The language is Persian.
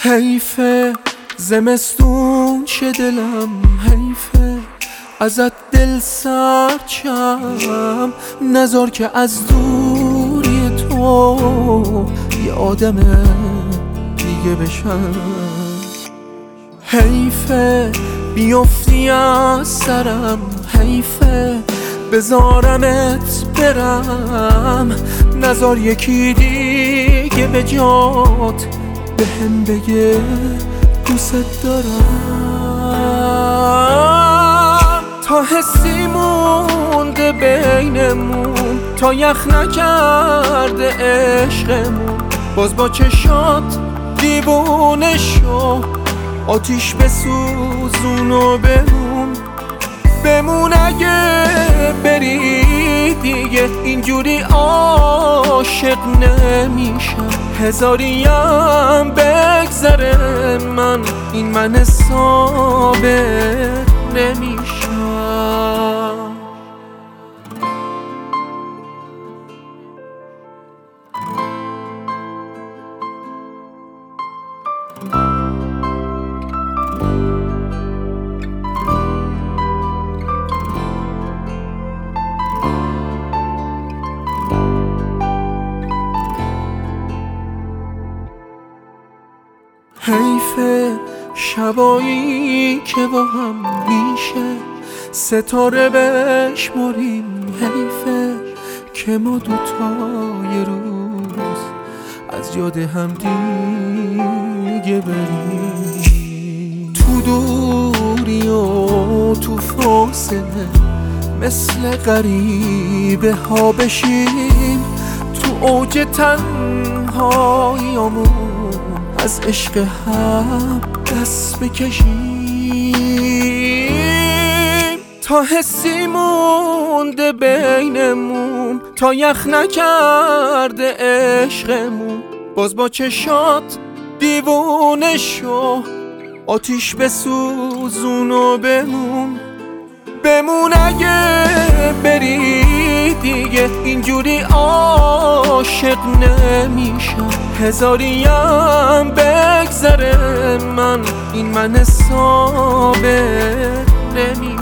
حیفه زمستون چه دلم حیفه ازت دل سرچم نذار که از دوری تو یه آدم دیگه بشم. حیفه بیفتی از سرم حیفه بذارمت برم نذار یکی دیگه به جات بهم بگه دوست دارم. تا حسی مونده بینمون تا یخ نکرده عشقمون باز با چشات دیوونه شو آتیش بسوزون و بمون اگه بری دیگه اینجوری عاشق نمیشم. هزاریم بگذره این من ثابت نمیشم. حیفه شبایی که با هم میشه ستاره بشمریم حیفه که ما دوتا یه روز از یاد هم دیگه بریم. تو دوری و تو فاصله مثل غریبه ها بشیم تو اوج تنهاییامون از عشق هم دست بکشیم. تا حسی مونده بینمون تا یخ نکرده عشقمون باز با چشات دیوونه شو آتیش بسوزون و بمون اگه بری دیگه اینجوری عاشق نمیشم. هزاریم بگذره این من ثابت نمیشم.